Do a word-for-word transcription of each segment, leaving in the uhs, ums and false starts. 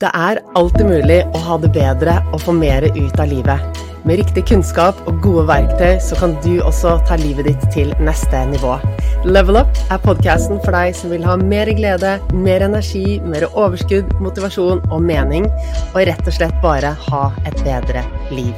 Det er alltid mulig å ha det bedre og få mer ut av livet. Med riktig kunnskap og gode verktøy så kan du også ta livet ditt til neste nivå. Level Up er podcasten for deg som vil ha mer glede, mer energi, mer overskudd, motivasjon og mening, og rett og slett bare ha et bedre liv.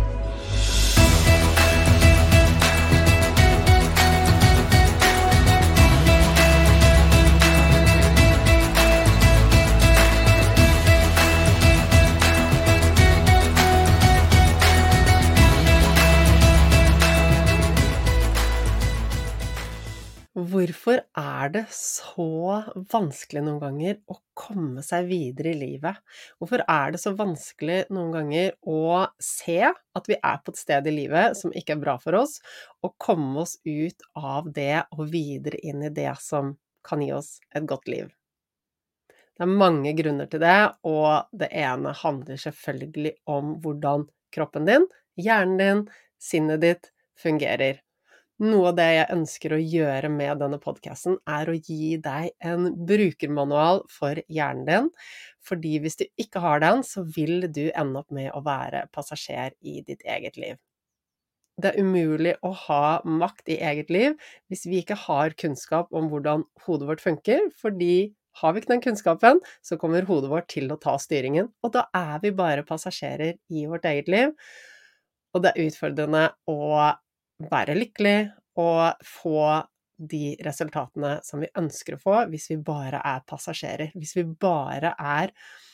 Hvorfor er det så vanskelig noen ganger å komme seg videre i livet? Hvorfor er det så vanskelig noen ganger å se at vi er på et sted i livet som ikke er bra for oss, og komme oss ut av det og videre inn i det som kan gi oss et godt liv? Det er mange grunner til det, og det ene handler selvfølgelig om hvordan kroppen din, hjernen din, sinnet ditt fungerer. Noe av det jeg ønsker å gjøre med denne podcasten er å gi deg en brukermanual for hjernen din, fordi hvis du ikke har den, så vil du ende opp med å være passasjer i ditt eget liv. Det er umulig å ha makt i eget liv hvis vi ikke har kunnskap om hvordan hodet vårt funker, fordi har vi ikke den kunnskapen, så kommer hodet vårt til å ta styringen, og da er vi bare passasjerer i vårt eget liv, og det er utfordrende å være lykkelig og få de resultatene som vi ønsker å få hvis vi bare er passasjerer, hvis vi bare er,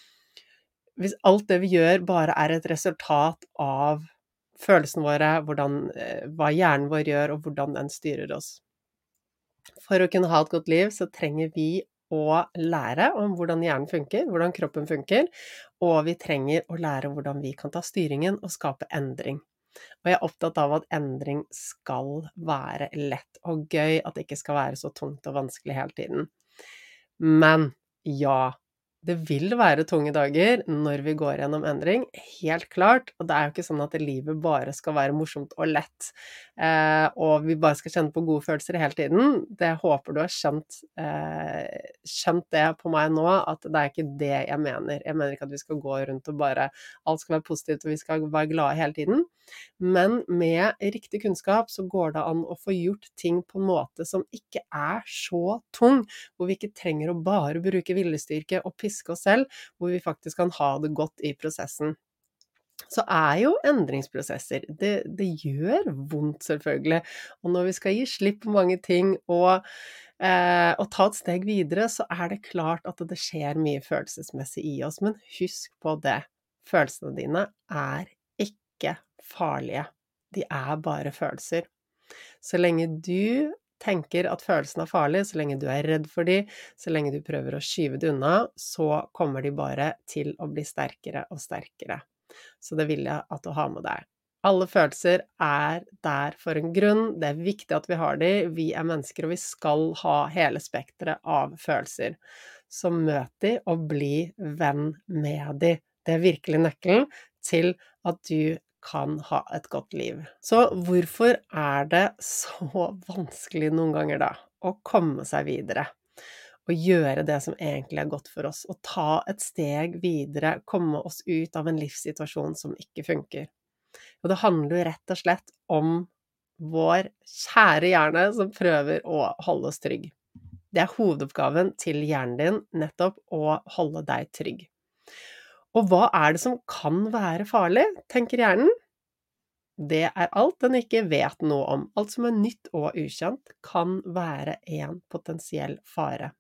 hvis alt det vi gjør bare er et resultat av følelsene våre, hvordan, hva hjernen vår gjør og hvordan den styrer oss. For å kunne ha et godt liv så trenger vi å lære om hvordan hjernen funker, hvordan kroppen funker, og vi trenger å lære hvordan vi kan ta styringen og skape endring. Og jeg er opptatt av at endring skal være lett og gøy, at det ikke skal være så tungt og vanskelig hele tiden. Men ja, det vil være tunge dager når vi går gjennom endring, helt klart, og det er jo ikke sånn at livet bare skal være morsomt og lett, eh, og vi bare skal kjenne på gode følelser hele tiden. Det håper du har skjønt, eh, skjønt det på meg nå, at det er ikke det jeg mener. Jeg mener ikke at vi skal gå rundt og bare, alt skal være positivt og vi skal være glade hele tiden, men med riktig kunnskap så går det an å få gjort ting på en måte som ikke er så tung, hvor vi ikke trenger å bare bruke viljestyrke og piske oss selv, hvor vi faktisk kan ha det godt i prosessen. Så er jo endringsprosesser, det, det gjør vondt selvfølgelig, og når vi skal gi slipp på mange ting og, eh, og ta et steg videre, så er det klart at det skjer mye følelsesmessig i oss, men husk på det, følelsene dine er ikke farlige, de er bare følelser. Så lenge du tenker at følelsen er farlig, så lenge du er redd for de, så lenge du prøver å skyve det unna, så kommer de bare til å bli sterkere og sterkere. Så det vil jeg at du har med deg. Alle følelser er der for en grunn, det er viktig at vi har de, vi er mennesker og vi skal ha hele spektret av følelser. Så møt de og bli venn med de. Det er virkelig nøkkelen til at du kan ha et godt liv. Så hvorfor er det så vanskelig noen ganger da å komme seg videre og gjøre det som egentlig er godt for oss, og ta et steg videre, komme oss ut av en livssituasjon som ikke funker? Og det handler jo rett og slett om vår kjære hjerne som prøver å holde oss trygg. Det er hovedoppgaven til hjernen din, nettopp å holde deg trygg. Og hva er det som kan være farlig, tenker hjernen? Det er alt den ikke vet noe om. Alt som er nytt og ukjent kan være en potensiell fare.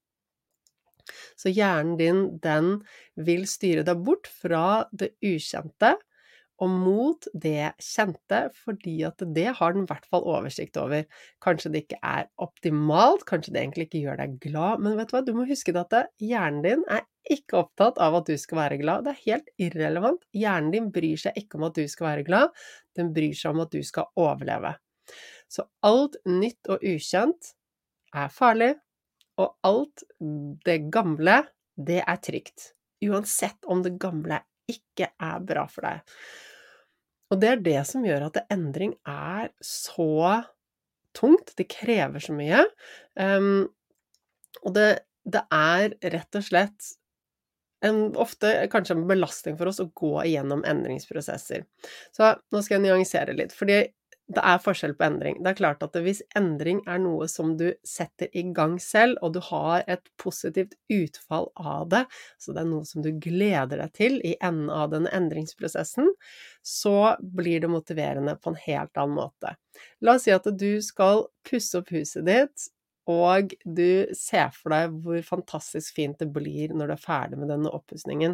Så hjernen din, den vil styre deg bort fra det ukjente og mot det kjente, fordi at det har den i hvert fall oversikt over. Kanskje det ikke er optimalt, kanskje det egentlig ikke gjør deg glad, men vet du hva, du må huske at hjernen din er ikke opptatt av at du skal være glad. Det er helt irrelevant. Hjernen din bryr seg ikke om at du skal være glad, den bryr seg om at du skal overleve. Så alt nytt og ukjent er farlig, og alt det gamle, det er trygt. Uansett om det gamle ikke er bra for deg. Og det er det som gjør at endring er så tungt, det krever så mye, um, og det, det er rett og slett en, ofte kanskje en belastning for oss å gå igjennom endringsprosesser. Så nå skal jeg nyansere litt, fordi det er forskjell på endring. Det er klart at hvis endring er noe som du setter i gang selv, og du har et positivt utfall av det, så det er noe som du gleder deg til i enden av denne endringsprosessen, så blir det motiverende på en helt annen måte. La oss si at du skal pusse opp huset ditt, og du ser for deg hvor fantastisk fint det blir når du er ferdig med denne oppussingen.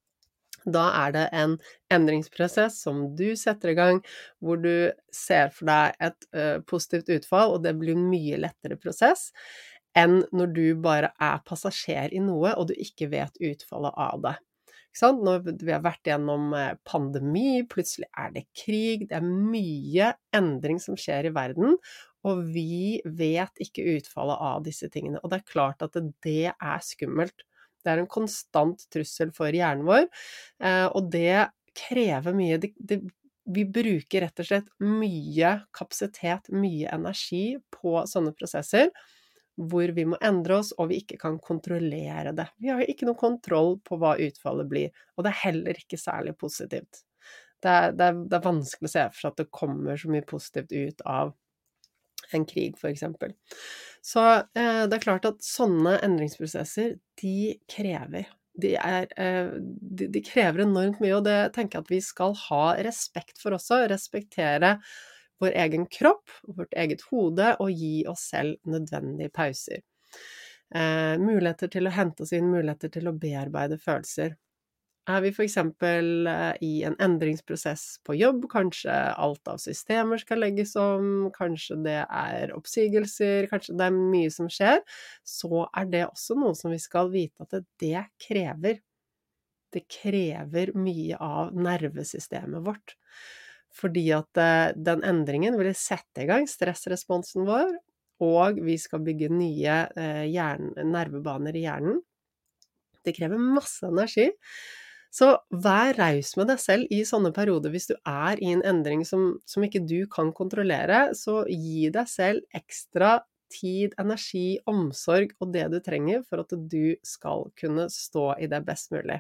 Da er det en endringsprosess som du setter i gang, hvor du ser for deg et uh, positivt utfall, og det blir en mye lettere prosess enn når du bare er passasjer i noe, og du ikke vet utfallet av det. Ikke sant? Når vi har vært gjennom pandemi, plutselig er det krig, det er mye endring som skjer i verden, og vi vet ikke utfallet av disse tingene. Og det er klart at det er skummelt. Det er en konstant trussel for hjernen vår, og det krever mye. Det, det, vi bruker rett og slett mye kapasitet, mye energi på sånne prosesser, hvor vi må endre oss, og vi ikke kan kontrollere det. Vi har ikke noe kontroll på hva utfallet blir, og det er heller ikke særlig positivt. Det er, det er, det er vanskelig å se for seg at det kommer så mye positivt ut av en krig, for eksempel. Så eh, det er klart at sånne endringsprosesser, de krever. De, er, eh, de, de krever enormt mye, og det tenker jeg at vi skal ha respekt for også. Respektere vår egen kropp, vårt eget hode, og gi oss selv nødvendige pauser. Eh, muligheter til å hente oss inn, muligheter til å bearbeide følelser. Er vi for eksempel i en endringsprosess på jobb, kanskje alt av systemer skal legges om, kanskje det er oppsigelser, kanskje det er mye som skjer, så er det også noe som vi skal vite at det krever. Det krever mye av nervesystemet vårt. Fordi at den endringen vil sette i gang stressresponsen vår, og vi skal bygge nye hjern- nervebaner i hjernen. Det krever masse energi. Så vær raus med deg selv i sånne perioder hvis du er i en endring som, som ikke du kan kontrollere, så gi deg selv ekstra tid, energi, omsorg og det du trenger for at du skal kunne stå i det best mulig.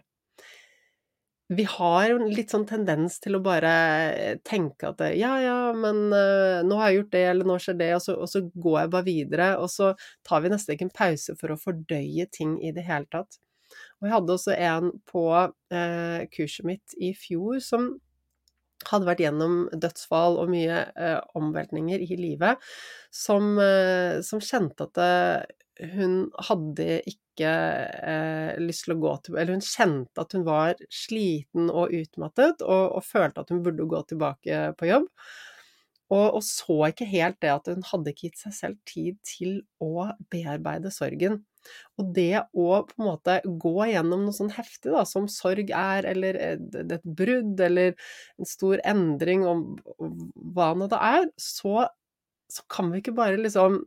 Vi har jo litt sånn tendens til å bare tenke at ja, ja, men uh, nå har jeg gjort det, eller nå skjer det, og så, og så går jeg bare videre, og så tar vi nesten ikke en pause for å fordøye ting i det hele tatt. Og jeg hadde også en på eh, kurset mitt i fjor som hadde vært gjennom dødsfall og mye eh, omveltninger i livet, som, eh, som kjente at det, hun hadde ikke eh, lyst til å gå til, eller hun kjente at hun var sliten og utmattet, og, og følte at hun burde gå tilbake på jobb. Og, og så ikke helt det at hun hadde ikke gitt seg selv tid til å bearbeide sorgen. Og det å på en måte gå gjennom noe sånn heftig da, som sorg er, eller et, et brudd, eller en stor endring om hva nå det er, så, så kan vi ikke bare liksom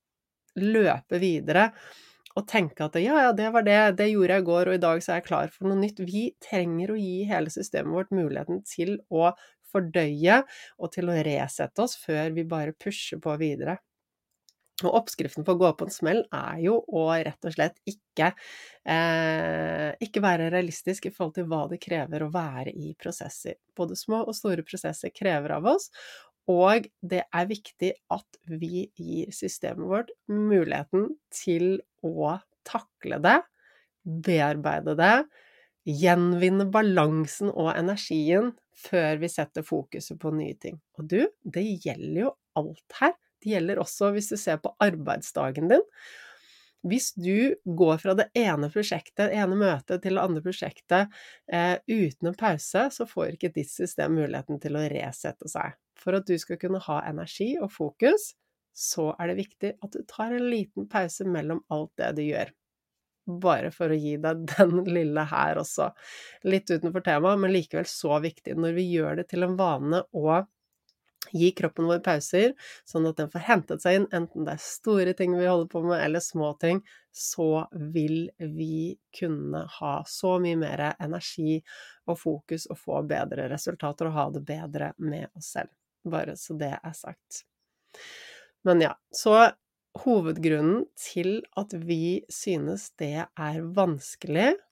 løpe videre og tenke at ja, ja, det var det, det gjorde jeg i går, og i dag så er jeg klar for noe nytt. Vi trenger å gi hele systemet vårt muligheten til å fordøye og til å resette oss før vi bare pusher på videre. Og oppskriften på å gå på en smell er jo å rett og slett ikke, eh, ikke være realistisk i forhold til hva det krever å være i prosesser. Både små og store prosesser krever av oss, og det er viktig at vi gir systemet vårt muligheten til å takle det, bearbeide det, gjenvinne balansen og energien før vi setter fokuset på nye ting. Og du, det gjelder jo alt her. Det gjelder også hvis du ser på arbeidsdagen din. Hvis du går fra det ene prosjektet, ene møtet til det andre prosjektet eh, uten en pause, så får ikke ditt system muligheten til å resette seg. For at du skal kunne ha energi og fokus, så er det viktig at du tar en liten pause mellom alt det du gjør. Bare for å gi deg den lille her også. Litt utenfor temaet, men likevel så viktig når vi gjør det til en vane å gi kroppen vår pauser, sånn at den får hentet seg inn, enten det er store ting vi holder på med, eller små ting, så vil vi kunne ha så mye mer energi og fokus og få bedre resultater og ha det bedre med oss selv. Bare så det er sagt. Men ja, så hovedgrunnen til at vi synes det er vanskelig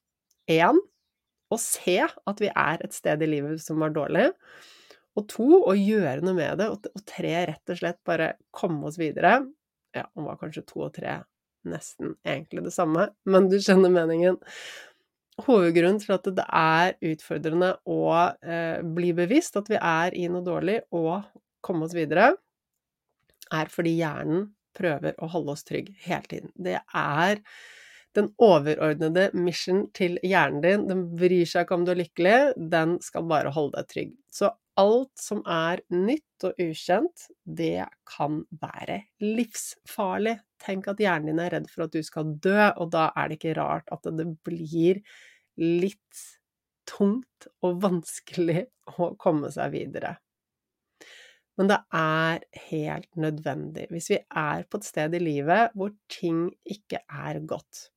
En, å se at vi er et sted i livet som var dårlig, og to, å gjøre noe med det, og, og tre, rett og slett bare komme oss videre. Ja, det var kanskje to og tre nesten egentlig det samme, men du skjønner meningen. Hovedgrunnen til at det er utfordrende å eh, bli bevisst at vi er i noe dårlig og komme oss videre, er fordi hjernen prøver å holde oss trygg hele tiden. Det er den overordnede mission til hjernen din. Den bryr seg ikke om du er lykkelig, den skal bare holde deg trygg. Så alt som er nytt og ukjent, det kan være livsfarlig. Tenk at hjernen din er redd for at du skal dø, og da er det ikke rart at det blir litt tungt og vanskelig å komme seg videre. Men det er helt nødvendig hvis vi er på et sted i livet hvor ting ikke er godt.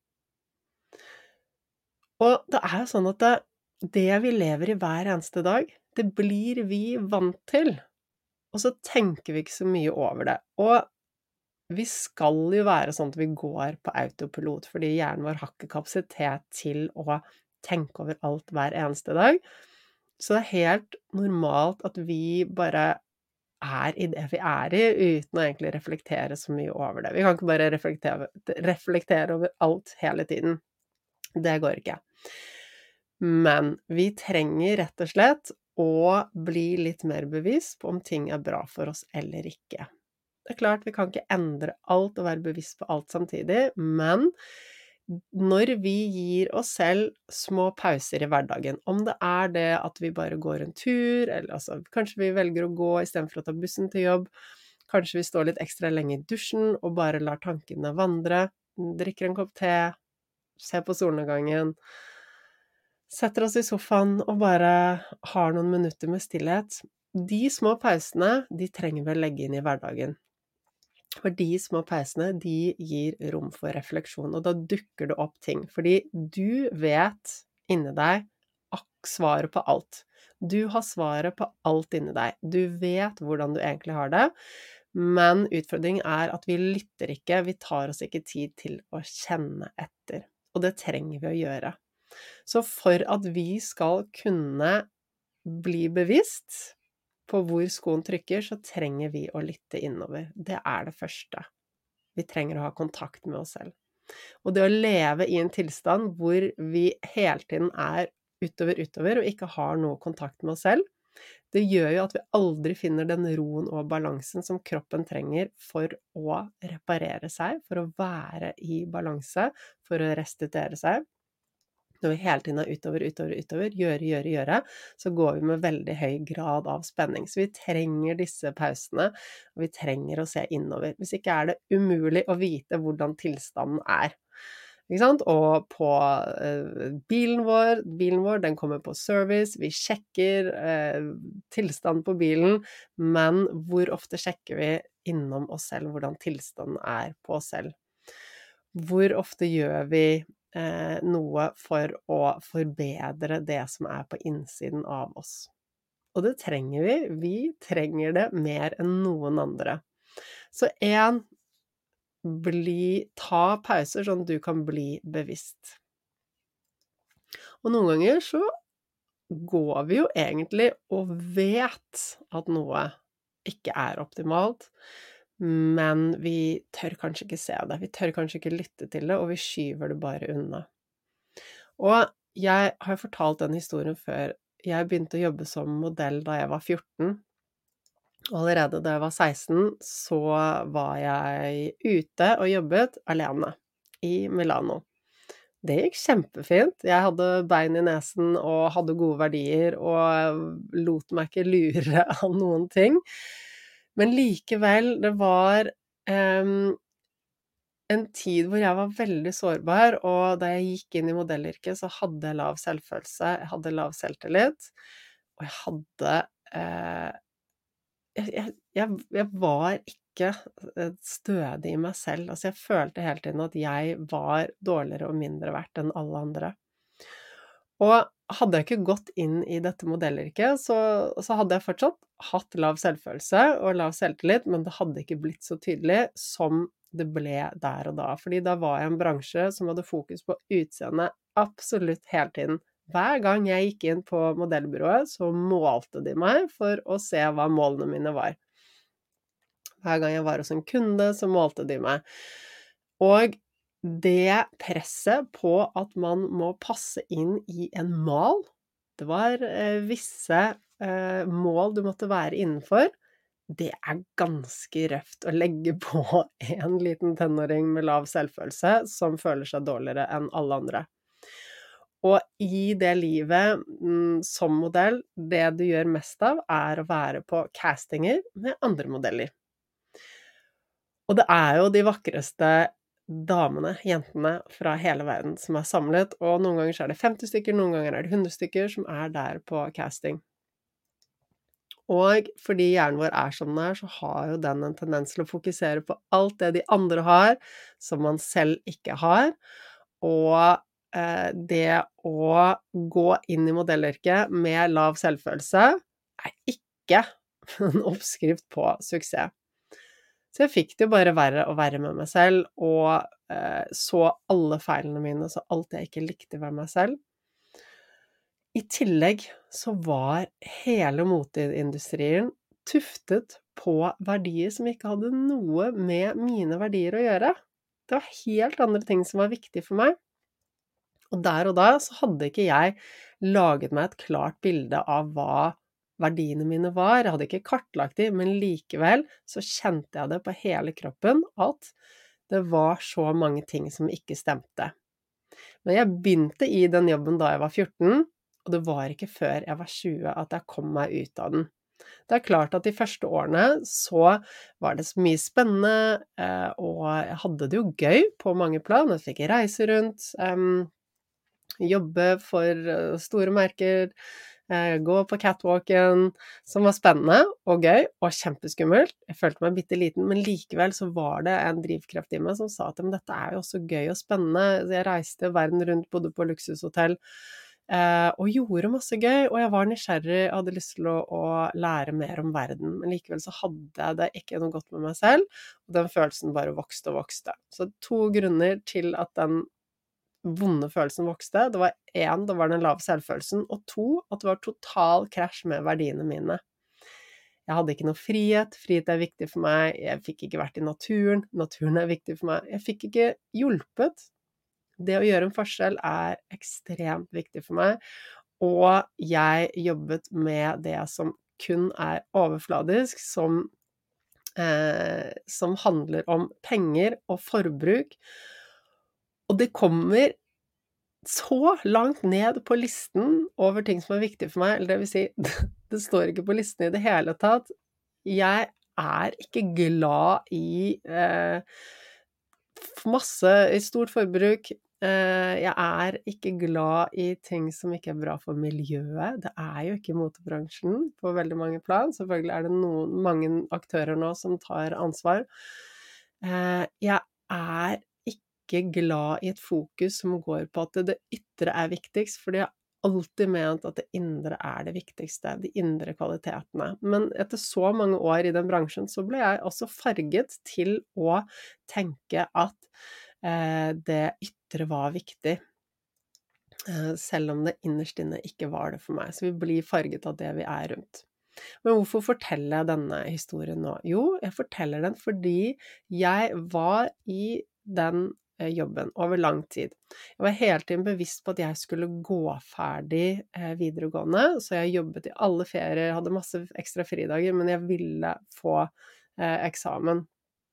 Og det er jo sånn at det, det vi lever i hver eneste dag, det blir vi vant til. Og så tenker vi ikke så mye over det. Og vi skal jo være sånn at vi går på autopilot, fordi hjernen vår har ikke kapasitet til å tenke over alt hver eneste dag. Så det er helt normalt at vi bare er i det vi er i, uten å egentlig reflektere så mye over det. Vi kan ikke bare reflektere, reflektere over alt hele tiden. Det går ikke. Men vi trenger rett og slett å bli litt mer bevisst på om ting er bra for oss eller ikke. Det er klart, vi kan ikke endre alt og være bevisst på alt samtidig, men når vi gir oss selv små pauser i hverdagen, om det er det at vi bare går en tur, eller altså, kanskje vi velger å gå i stedet for å ta bussen til jobb, kanskje vi står litt ekstra lenge i dusjen og bare lar tankene vandre, drikker en kopp te, ser på solnedgangen, setter oss i sofaen og bare har noen minutter med stillhet. De små pausene, de trenger vi å legge inn i hverdagen. For de små pausene, de gir rom for refleksjon, og da dukker det opp ting. Fordi du vet inni deg svaret på alt. Du har svaret på alt inni deg. Du vet hvordan du egentlig har det, men utfordringen er at vi lytter ikke, vi tar oss ikke tid til å kjenne etter. Og det trenger vi å gjøre. Så for at vi skal kunne bli bevisst på hvor skoen trykker, så trenger vi å lytte innover. Det er det første. Vi trenger å ha kontakt med oss selv. Og det å leve i en tilstand hvor vi hele tiden er utover, utover, og ikke har noe kontakt med oss selv, det gjør jo at vi aldri finner den roen og balansen som kroppen trenger for å reparere seg, for å være i balanse, for å restituere seg. Når vi hele tiden er utover, utover, utover, gjøre, gjøre, gjøre, så går vi med veldig høy grad av spenning. Så vi trenger disse pausene, og vi trenger å se innover. Hvis ikke er det umulig å vite hvordan tilstanden er. Ikke sant? Og på uh, bilen vår, bilen vår, den kommer på service, vi sjekker uh, tilstanden på bilen, men hvor ofte sjekker vi innom oss selv hvordan tilstanden er på oss selv? Hvor ofte gjør vi Eh, noe for å forbedre det som er på innsiden av oss. Og det trenger vi. Vi trenger det mer enn noen andre. Så en, bli, ta pauser sånn at du kan bli bevisst. Og noen ganger så går vi jo egentlig og vet at noe ikke er optimalt, men vi tør kanskje ikke se det, vi tør kanskje ikke lytte til det, og vi skyver det bare unna. Og jeg har fortalt den historien før. Jeg begynte å jobbe som modell da jeg var fjorten. Og allerede da jeg var seksten, så var jeg ute og jobbet alene i Milano. Det gikk kjempefint. Jeg hadde bein i nesen og hadde gode verdier, og lot meg ikke lure av noen ting. Men likevel, det var um, en tid hvor jeg var veldig sårbar, og da jeg gikk inn i modellyrket, så hadde jeg lav selvfølelse, jeg hadde lav selvtillit, og jeg hadde... Uh, jeg, jeg, jeg var ikke stødig i meg selv, altså jeg følte hele tiden at jeg var dårligere og mindre verdt enn alle andre. Og hadde jeg ikke gått inn i dette modellyrket, så, så hadde jeg fortsatt hatt lav selvfølelse og lav selvtillit, men det hadde ikke blitt så tydelig som det ble der og da. Fordi da var jeg i en bransje som hadde fokus på utseende absolutt hele tiden. Hver gang jeg gikk inn på modellbyrået, så målte de meg for å se hva målene mine var. Hver gang jeg var hos en kunde, så målte de meg. Og det presset på at man må passe inn i en mal, det var eh, visse eh, mål du måtte være innenfor, det er ganske røft å legge på en liten tenåring med lav selvfølelse som føler seg dårligere enn alle andre. Og i det livet mm, som modell, det du gjør mest av er å være på castinger med andre modeller. Og det er jo de vakreste damene, jentene fra hele verden som er samlet, og noen ganger så er det femti stykker, noen ganger er det hundre stykker som er der på casting. Og fordi hjernen vår er som den er, så har jo den en tendens til å fokusere på alt det de andre har, som man selv ikke har, og eh, det å gå inn i modellyrket med lav selvfølelse er ikke en oppskrift på suksess. Så jeg fikk det jo bare verre og verre med meg selv, og eh, så alle feilene mine, så alt jeg ikke likte ved meg selv. I tillegg så var hele moteindustrien tuftet på verdier som ikke hadde noe med mine verdier å gjøre. Det var helt andre ting som var viktig for meg. Og der og da så hadde ikke jeg laget meg et klart bilde av hva verdiene mine var. Jeg hadde ikke kartlagt de, men likevel så kjente jeg det på hele kroppen at det var så mange ting som ikke stemte. Men jeg begynte i den jobben da jeg var fjorten, og det var ikke før jeg var tjue at jeg kom meg ut av den. Det er klart at de første årene så var det så mye spennende, og jeg hadde det jo gøy på mange plan. Jeg fikk reise rundt, jobbe for store merker, gå på catwalken, som var spennende og gøy og kjempeskummelt. Jeg følte meg bitte liten, men likevel så var det en drivkraft i meg som sa at men dette er jo også gøy og spennende. Jeg reiste verden rundt, bodde på luksushotell, og gjorde masse gøy, og jeg var nysgjerrig, hadde lyst til å, å lære mer om verden, men likevel så hadde jeg det ikke noe godt med meg selv, og den følelsen bare vokste og vokste. Så to grunner til at den vonde følelsen vokste. Det var en, det var den lave selvfølelsen, og to, at det var total krasj med verdiene mine. Jeg hadde ikke noe frihet, frihet er viktig for meg, jeg fikk ikke vært i naturen, naturen er viktig for meg, jeg fikk ikke hjulpet. Det å gjøre en forskjell er ekstremt viktig for meg, og jeg jobbet med det som kun er overfladisk, som, eh, som handler om penger og forbruk. Og det kommer så langt ned på listen over ting som er viktig for meg, eller det vil si, det står ikke på listen i det hele tatt. Jeg er ikke glad i eh, masse, i stort forbruk. Eh, jeg er ikke glad i ting som ikke er bra for miljøet. Det er jo ikke motebransjen på veldig mange plan. Selvfølgelig er det noen, mange aktører nå som tar ansvar. Eh, jeg er ikke glad i et fokus som går på at det ytre er viktigst, fordi jeg har alltid ment at det indre er det viktigste, de indre kvalitetene. Men etter så mange år i den bransjen, så ble jeg også farget til å tenke at eh, det ytre var viktig, eh, selv om det innerst inne ikke var det for meg. Så vi blir farget av det vi er rundt. Men hvorfor forteller jeg denne historien nå? Jo, jeg forteller den fordi jeg var i den jobben over lang tid. Jeg var hele tiden bevisst på at jeg skulle gå ferdig eh, videregående, så jeg jobbet i alle ferier, hadde masse ekstra fridager, men jeg ville få eh, eksamen.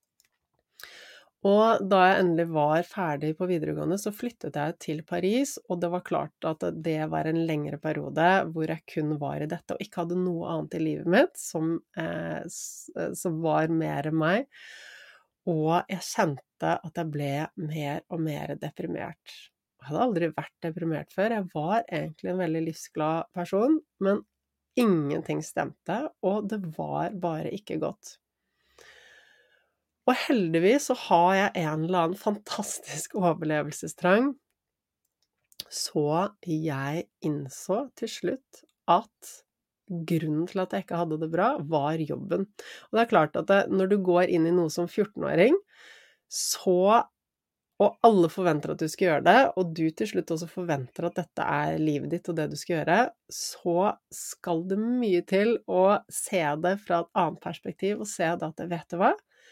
Og da jeg endelig var ferdig på videregående, så flyttet jeg til Paris, og det var klart at det var en lengre periode hvor jeg kun var i dette, og ikke hadde noe annet i livet mitt som, eh, som var mer meg. Og jeg kjente at jeg ble mer og mer deprimert. Jeg hadde aldri vært deprimert før. Jeg var egentlig en veldig livsglad person, men ingenting stemte, og det var bare ikke godt. Og heldigvis så har jeg en eller annen fantastisk overlevelsestrang, så jeg innså til slutt at grunnen til at jeg ikke hadde det bra, var jobben. Og det er klart at det, når du går inn i noe som fjortenåring, så og alle forventer at du skal gjøre det, og du til slutt også forventer at dette er livet ditt og det du skal gjøre, så skal det mye til å se det fra et annet perspektiv, og se det at, vet du hva?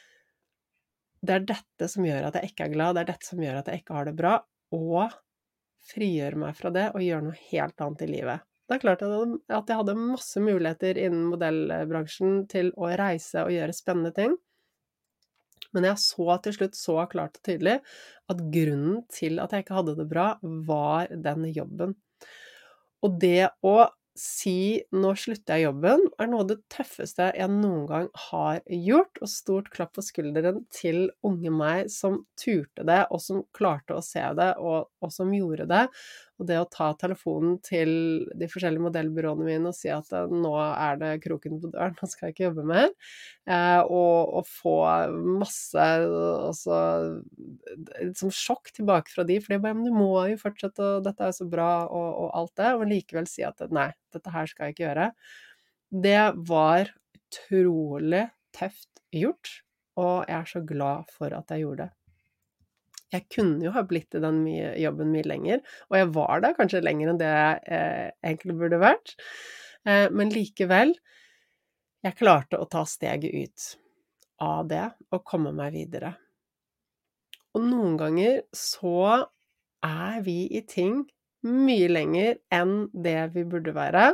Det er dette som gjør at jeg ikke er glad, det er dette som gjør at jeg ikke har det bra, og frigjøre meg fra det og gjøre noe helt annet i livet. Det er klart at jeg hadde masse muligheter innen modellbransjen til å reise og gjøre spennende ting, men jeg så til slutt så klart og tydelig at grunnen til at jeg ikke hadde det bra var den jobben. Og det å si «nå slutter jeg jobben» er noe av det tøffeste jeg noen gang har gjort, og stort klapp på skulderen til unge meg som turte det, og som klarte å se det, og, og som gjorde det. Og det å ta telefonen til de forskjellige modellbyråene mine og si at nå er det kroken på døren, nå skal jeg ikke jobbe mer, eh, og, og få masse også, som sjokk tilbake fra de, for de bare, men du må jo fortsette, og dette er jo så bra, og, og alt det, og likevel si at nei, dette her skal jeg ikke gjøre. Det var utrolig tøft gjort, og jeg er så glad for at jeg gjorde det. Jeg kunne jo ha blitt i den mye, jobben mye lenger, og jeg var der kanskje lenger enn det jeg eh, egentlig burde vært. Eh, men likevel, jeg klarte å ta steget ut av det og komme meg videre. Og noen ganger så er vi i ting mye lenger enn det vi burde være,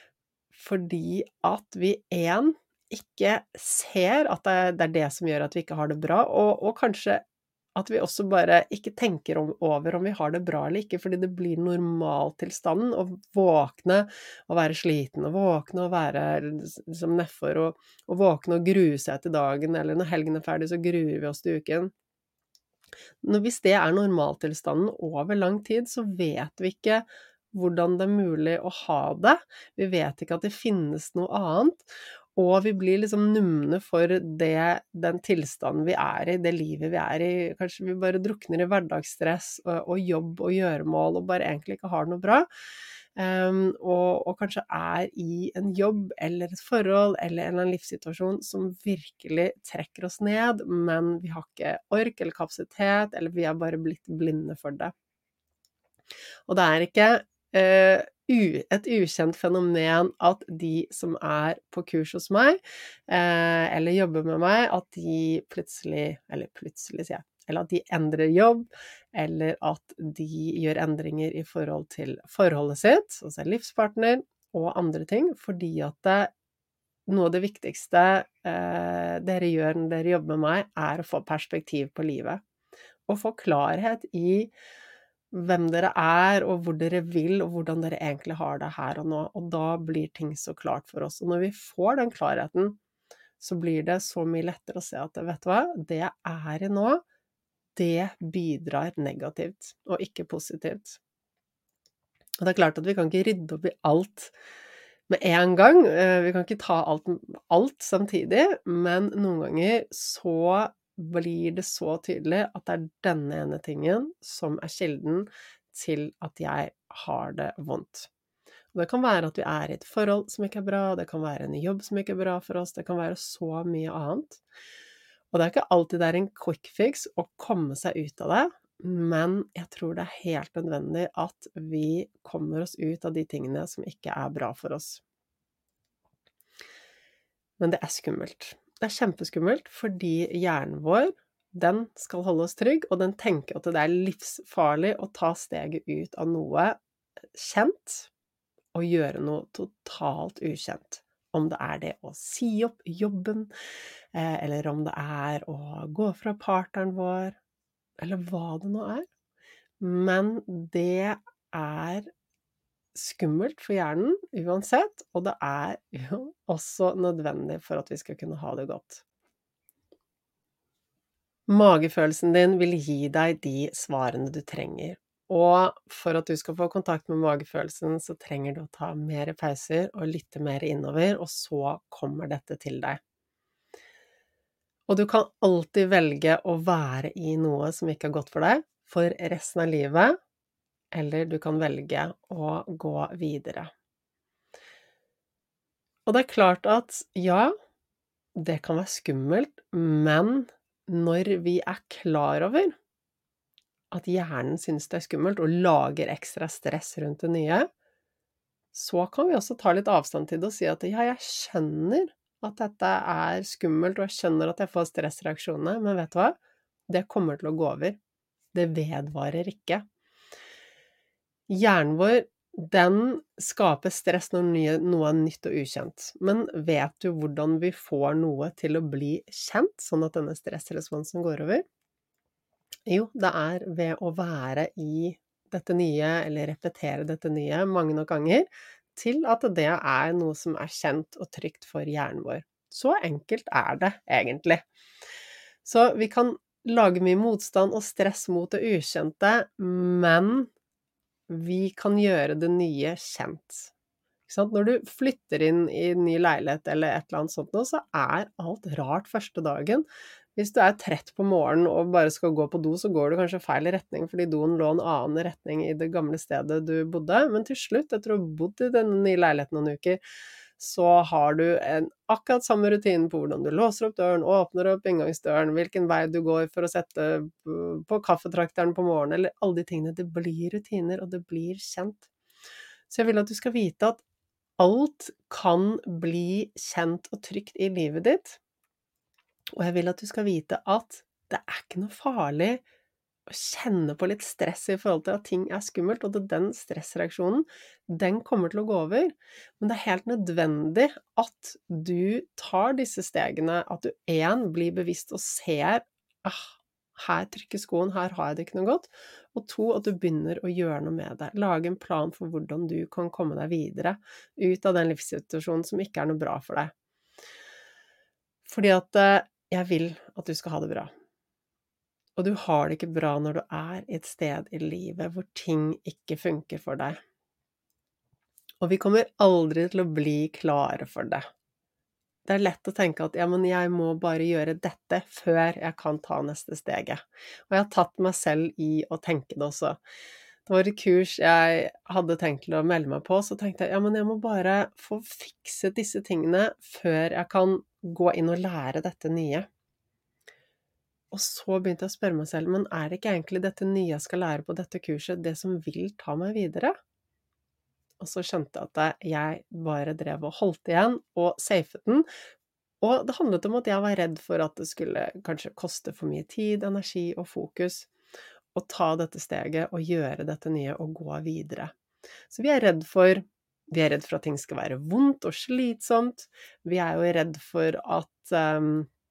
fordi at vi en, ikke ser at det er, det er det som gjør at vi ikke har det bra, og, og kanskje at vi også bare ikke tenker om, over om vi har det bra eller ikke, fordi det blir normaltilstanden å våkne og være sliten, og våkne og være som nedfor, og, og våkne og grue seg til dagen, eller når helgen er ferdig så gruer vi oss til uken. Når, hvis det er normaltilstanden over lang tid, så vet vi ikke hvordan det er mulig å ha det. Vi vet ikke at det finnes noe annet. Og vi blir liksom numne for det, den tilstanden vi er i, det livet vi er i. Kanskje vi bare drukner i hverdagsstress og, og jobb og gjøremål, og bare egentlig ikke har noe bra. Um, og, og kanskje er i en jobb, eller et forhold, eller en eller annen livssituasjon som virkelig trekker oss ned, men vi har ikke ork eller kapasitet, eller vi er bare blitt blinde for det. Og det er ikke uh, et ukjent fenomen at de som er på kurs hos meg, eh, eller jobber med meg, at de plutselig, eller plutselig sier jeg, eller at de endrer jobb, eller at de gjør endringer i forhold til forholdet sitt, altså livspartner, og andre ting, fordi at det, noe av det viktigste eh, dere gjør når dere jobber med meg, er å få perspektiv på livet, og få klarhet i hvem dere er, og hvor dere vil, og hvordan dere egentlig har det her og nå. Og da blir ting så klart for oss. Og når vi får den klarheten, så blir det så mye lettere å se at, vet du hva, det jeg er i nå, det bidrar negativt, og ikke positivt. Og det er klart at vi kan ikke rydde opp i alt med en gang. Vi kan ikke ta alt, alt samtidig, men noen ganger så blir det så tydelig at det er denne ene tingen som er kilden til at jeg har det vondt. Og det kan være at vi er i et forhold som ikke er bra, det kan være en jobb som ikke er bra for oss, det kan være så mye annet. Og det er ikke alltid det er en quick fix å komme seg ut av det, men jeg tror det er helt nødvendig at vi kommer oss ut av de tingene som ikke er bra for oss. Men det er skummelt. Det er kjempeskummelt, fordi hjernen vår, den skal holde oss trygg, og den tenker at det er livsfarlig å ta steget ut av noe kjent, og gjøre noe totalt ukjent. Om det er det å si opp jobben, eller om det er å gå fra partneren vår, eller hva det nå er. Men det er skummelt for hjernen uansett, og det er jo også nødvendig for at vi skal kunne ha det godt. Magefølelsen din vil gi deg de svarene du trenger, og for at du skal få kontakt med magefølelsen, så trenger du å ta mer pauser og lytte mer innover, og så kommer dette til deg. Og du kan alltid velge å være i noe som ikke er godt for deg, for resten av livet, eller du kan velge å gå videre. Og det er klart at, ja, det kan være skummelt, men når vi er klar over at hjernen synes det er skummelt og lager ekstra stress rundt det nye, så kan vi også ta litt avstand til det og si at ja, jeg skjønner at dette er skummelt, og jeg skjønner at jeg får stressreaksjonene, men vet du hva? Det kommer til å gå over. Det vedvarer ikke. Hjernen vår, den skaper stress når noe er nytt og ukjent. Men vet du hvordan vi får noe til å bli kjent, sånn at denne stressresponsen går over? Jo, det er ved å være i dette nye, eller repetere dette nye mange nok ganger, til at det er noe som er kjent og trygt for hjernen vår. Så enkelt er det egentlig. Så vi kan lage mye motstand og stress mot det ukjente, men vi kan gjøre det nye kjent. Ikke sant? Når du flytter inn i en ny leilighet eller et eller annet sånt nå, så er alt rart første dagen. Hvis du er trett på morgenen og bare skal gå på do, så går du kanskje feil retning, fordi doen lå en annen retning i det gamle stedet du bodde. Men til slutt, etter å ha bodd i denne nye leiligheten noen uker, så har du en akkurat samme rutine på hvordan du låser opp døren, åpner opp inngangsdøren, hvilken vei du går for å sette på kaffetrakteren på morgenen, eller alle de tingene. Det blir rutiner, og det blir kjent. Så jeg vil at du skal vite at alt kan bli kjent og trygt i livet ditt. Og jeg vil at du skal vite at det er ikke noe farlig å kjenne på litt stress i forhold til at ting er skummelt, og at den stressreaksjonen, den kommer til å gå over. Men det er helt nødvendig at du tar disse stegene, at du en, blir bevisst og ser, ah, her trykker skoen, her har jeg det ikke noe godt, og to, at du begynner å gjøre noe med det. Lage en plan for hvordan du kan komme deg videre ut av den livssituasjonen som ikke er noe bra for deg. Fordi at jeg vil at du skal ha det bra. Og du har det ikke bra når du er i et sted i livet hvor ting ikke funker for deg. Og vi kommer aldri til å bli klare for det. Det er lett å tenke at ja, men jeg må bare gjøre dette før jeg kan ta neste steget. Og jeg har tatt meg selv i å tenke det også. Det var et kurs jeg hadde tenkt til å melde meg på, så tenkte jeg, ja, men jeg må bare få fikset disse tingene før jeg kan gå inn og lære dette nye. Og så begynte jeg å spørre meg selv, men er det ikke egentlig dette nye jeg skal lære på dette kurset, det som vil ta meg videre? Og så skjønte jeg at jeg bare drev og holdt igjen og safet den, og det handlet om at jeg var redd for at det skulle kanskje koste for mye tid, energi og fokus, å ta dette steget og gjøre dette nye og gå videre. Så vi er redd for, vi er redd for at ting skal være vondt og slitsomt, vi er jo redd for at um,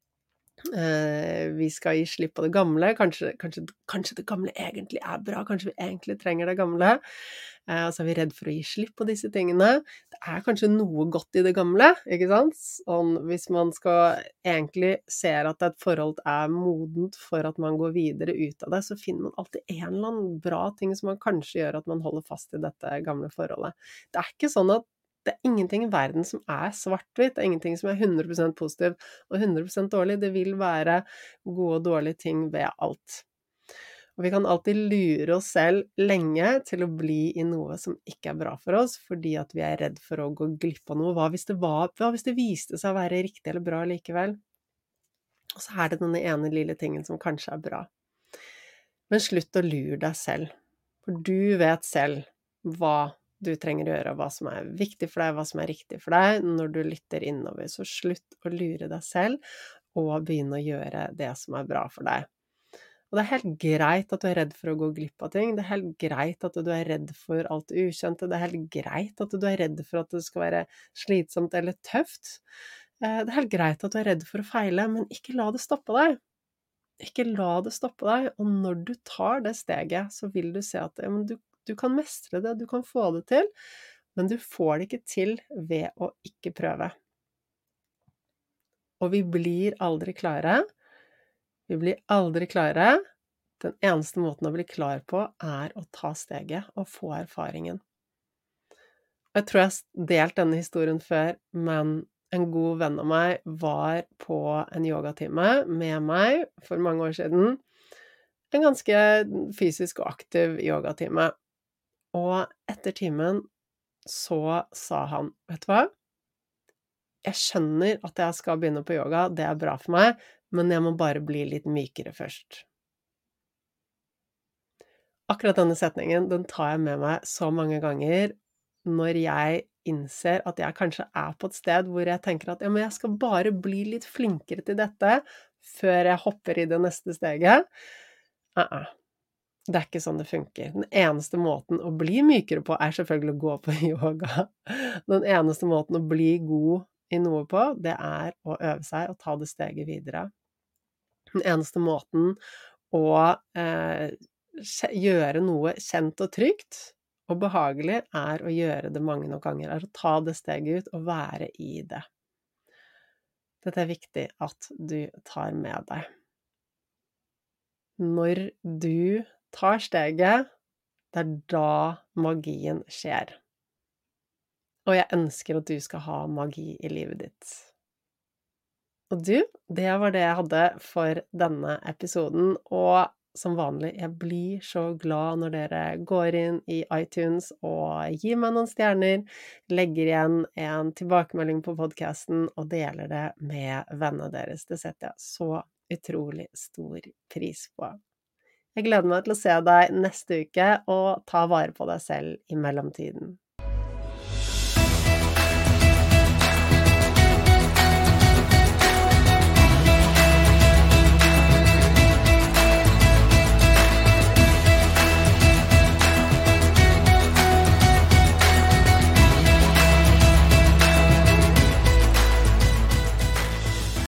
uh, vi skal gi slipp på det gamle, kanskje, kanskje, kanskje det gamle egentlig er bra, kanskje vi egentlig trenger det gamle, uh, og så er vi redd for å gi slipp på disse tingene. Det er kanskje noe godt i det gamle, ikke sant? Sånn, hvis man skal egentlig se at et forhold er modent for at man går videre ut av det, så finner man alltid en eller annen bra ting som man kanskje gjør at man holder fast i dette gamle forholdet. Det er ikke sånn at det er ingenting i verden som er svart-hvitt, det er ingenting som er hundre prosent positiv og hundre prosent dårlig, det vil være gode og dårlige ting ved alt. Og vi kan alltid lure oss selv lenge til å bli i noe som ikke er bra for oss, fordi at vi er redd for å gå glipp av noe. Hva hvis det, var, hva hvis det viste seg å være riktig eller bra likevel? Og så er det denne ene lille tingen som kanskje er bra. Men slutt å lure deg selv, for du vet selv hva du trenger å gjøre, hva som er viktig for deg, hva som er riktig for deg når du lytter innover. Så slutt å lure deg selv, og begynne å gjøre det som er bra for deg. Og det er helt greit at du er redd for å gå glipp av ting, det er helt greit at du er redd for alt det ukjente, det er helt greit at du er redd for at det skal være slitsomt eller tøft. Det er helt greit at du er redd for å feile, men ikke la det stoppe deg. Ikke la det stoppe deg, og når du tar det steget, så vil du se at ja, men du, du kan mestre det, du kan få det til, men du får det ikke til ved å ikke prøve. Og vi blir aldri klare. Vi blir aldri klare. Den eneste måten å bli klar på er å ta steget og få erfaringen. Jeg tror jeg har delt denne historien før, men en god venn av meg var på en yogatime med meg for mange år siden. En ganske fysisk og aktiv yogatime. Og etter timen så sa han, vet du hva? Jeg skjønner at jeg skal begynne på yoga, det er bra for meg, men jeg må bare bli litt mykere først. Akkurat denne setningen, den tar jeg med meg så mange ganger når jeg innser at jeg kanskje er på et sted hvor jeg tenker at ja, men jeg skal bare bli litt flinkere til dette før jeg hopper i det neste steget. Uh-uh. Det er ikke sånn det funker. Den eneste måten å bli mykere på er selvfølgelig å gå på yoga. Den eneste måten å bli god i noe på, det er å øve seg og ta det steget videre. Den eneste måten å eh, gjøre noe kjent og trygt og behagelig er å gjøre det mange nok ganger, er å ta det steget ut og være i det. Dette er viktig at du tar med deg. Når du tar steget, det er da magien skjer. Og jeg ønsker at du skal ha magi i livet ditt. Og du, det var det jeg hadde for denne episoden, og som vanlig, jeg blir så glad når dere går inn i iTunes og gir meg noen stjerner, legger igjen en tilbakemelding på podcasten og deler det med vennene deres. Det setter jeg så utrolig stor pris på. Jeg gleder meg til å se deg neste uke, og ta vare på deg selv i mellomtiden.